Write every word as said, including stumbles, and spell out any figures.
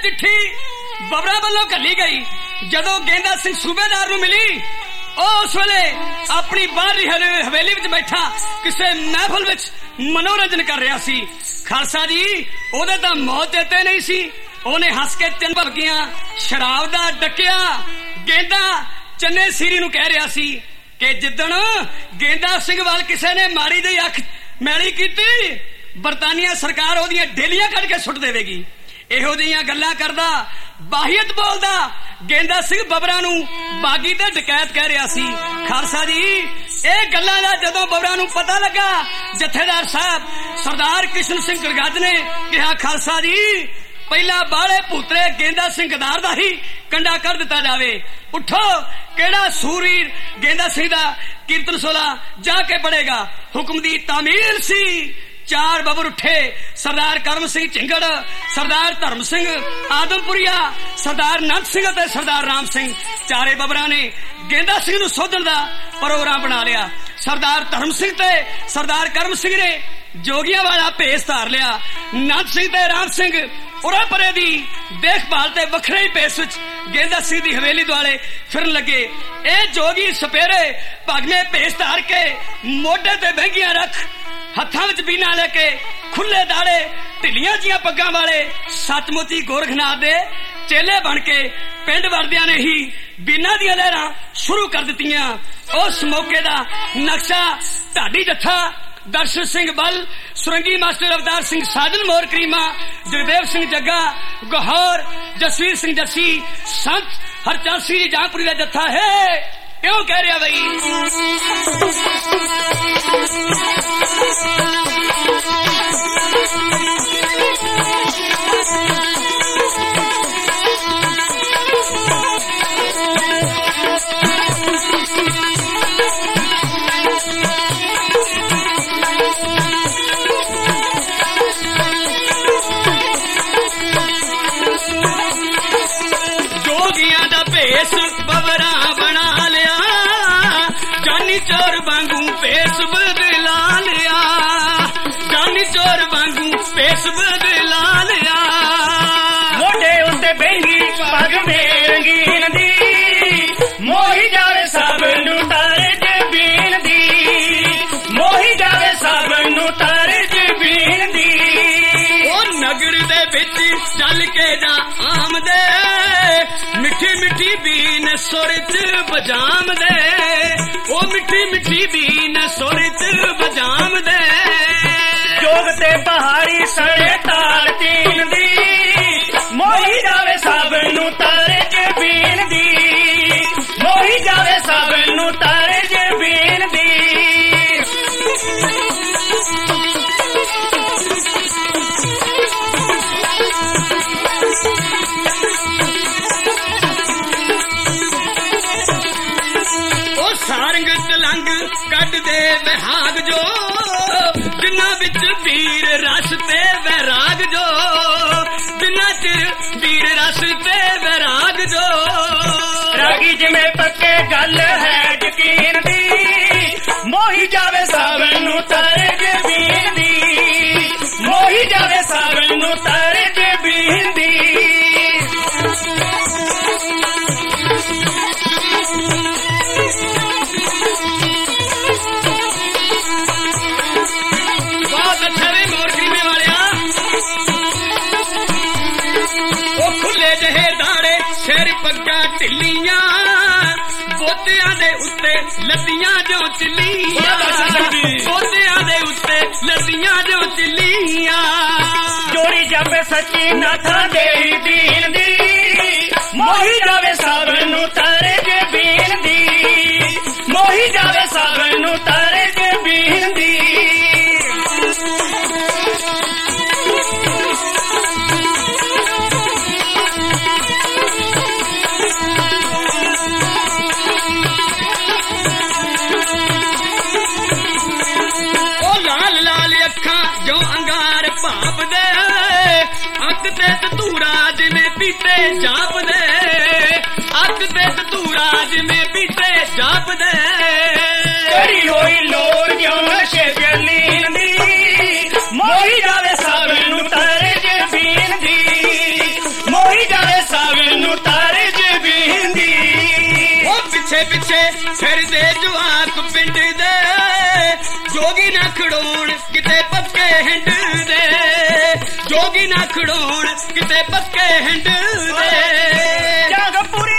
चिट्ठी बबरा वालों घली गई। जदों गेंदा सिंह सूबेदार नूं मिली उस वेले अपनी बाहरली हवेली विच बैठा किसी महफिल विच मनोरंजन कर रहा सी। खालसा जी ओदे तां मौत चेते नहीं सी। ओने हस के तिन भलकियां शराब दा डकिया गेंदा चन्ने सीरी नूं कह रहा सी कि जिद्दण गेंदा सिंह वाल किसी ने माड़ी जी अख मैली कीती बरतानिया सरकार ओदियां डेलियां कढ के सुट देवेगी। इहो जिहियां गल्लां करदा बाहियत बोलदा गेंदा सिंह बबरा नूं बागी ते डकैत कह रहा सी। खालसा जी ਇਹ ਗੱਲਾਂ ਦਾ ਜਦੋਂ ਬਬਰਾ ਨੂੰ ਪਤਾ ਲੱਗਾ ਜਥੇਦਾਰ ਸਾਹਿਬ ਸਰਦਾਰ ਕਿਸ਼ਨ ਸਿੰਘ ਗੜਗੱਜ ਨੇ ਕਿਹਾ ਖਾਲਸਾ ਜੀ ਪਹਿਲਾ ਬਾਲੇ ਪੁੱਤਰੇ ਗੇਂਦਾ ਸਿੰਘ ਗਦਾਰ ਦਾ ਹੀ ਕੰਡਾ ਕਰ ਦਿੱਤਾ ਜਾਵੇ। ਉਠੋ ਕਿਹੜਾ ਸੂਰਵੀਰ ਗੇਂਦਾ ਸਿੰਘ ਦਾ ਕੀਰਤਨ ਸੋਲਾ ਜਾ ਕੇ ਪੜੇਗਾ। ਹੁਕਮ ਦੀ ਤਾਮੀਲ ਸੀ। चार बबर उठे सरदार करम सिंह झिंगड़ सरदार धर्म सिंह आदमपुरिया सरदार नंद सिंह ते सरदार राम सिंह चारे बबरा ने गेंदा सिंह नूं सोधण दा प्रोग्राम बना लिया। सरदार धर्म सिंह ते सरदार करम सिंह ने जोगियां वाला भेस धार लिया। नंद सिंह ते राम सिंह उरा परे दी देखभाल ते वखरे ही भेस विच गेंदा सिंह दी हवेली दुआले फिरन लगे। ए जोगी सपेरे भगने भेस धार के मोढे ते बहंगियां रख हत्थां विच बीना लेके खुले दाड़े ढिलियां जियां पग्गां वाले सचमुची गोरखनाथ दे चेले बन के पिंड वरदियां ने ही बीना दियां लहरां शुरू कर दित्तियां। उस मौके दा नक्शा ढाडी जत्था दर्शन सिंह बल सुरंगी मास्टर अवतार सिंह साजन मोर करीमा जगदेव सिंह जग्गा गौहर जसवीर सिंह जस्सी संत हरचंद सिंह जी जहांपुरी का जत्था है। क्यों कह रहा भाई जोगियां दा भेस बबरा बना लिया जानी चोर वांगू भेस बदला लिया जानी चोर वांगू भेस बदला लिया। मोटे उत्ते बहंगी पग में रंगीन दी मोही जावे सब नू तारे जबीन दी मोही जावे सब नू तारे जबीन दी। ओ नगर दे विच चल के जा आम दे मिठी मिठी बीन सुर च बजाम दे ओ मिठी मिठी बीन सुर च बजाम दे। जोग ते पहाड़ी सड़े ताल तीन दी मोही जावे सब नू तारे जबीन दी मोही जावे सब नू तारे जबीन दी। सारंग तलंग कट दे विहाग जो जिन्ना विच वीर रस ते वैराग जो जिन्ना चिर वीर रस ते वैराग जो। रागी जिमें पक्के गल है यकीन दी मोही जावे सब नू तारे जबीन दी मोही जावे सब नू तारे जबीन दी। जहे दाड़े सिर पग्गा ढिलियां बोतियां दे उत्ते लद्दियां जो चिल्लियां बोतियां दे उत्ते लद्दियां जो चिल्लियां। जोड़ी जावे सच्ची नाथा दे दीन दी मोही जावे सब नू तारे जबीन दी मोही जावे सब नू तारे जबीन दी। जो अंगार भाप दे अक ते धूरा जिमें पीते जाप दे अक ते धूरा जिमें पीते जाप दे। करी होई लोर जो नशे जलीन दी मोही जावे सब नू तारे जबीन दी ਮੋਹੀ ਜਾਵੇ ਸਭ ਨੂੰ ਤਾਰੇ ਜ਼ਬੀਨ ਦੀ। ਉਹ ਪਿੱਛੇ ਪਿੱਛੇ ਫਿਰਦੇ ਜਵਾਕ ਪਿੰਡ ਦੇ, ਜੋਗੀ ਨਾ ਖੜੋਣ ਕਿਤੇ ਪੱਕੇ ਹਿੰਡ ਦੇ, ਜੋਗੀ ਨਾ ਖੜੋਣ ਕਿਤੇ ਪੱਕੇ ਹਿੰਡ ਦੇ। ਜਗਪੁਰੀ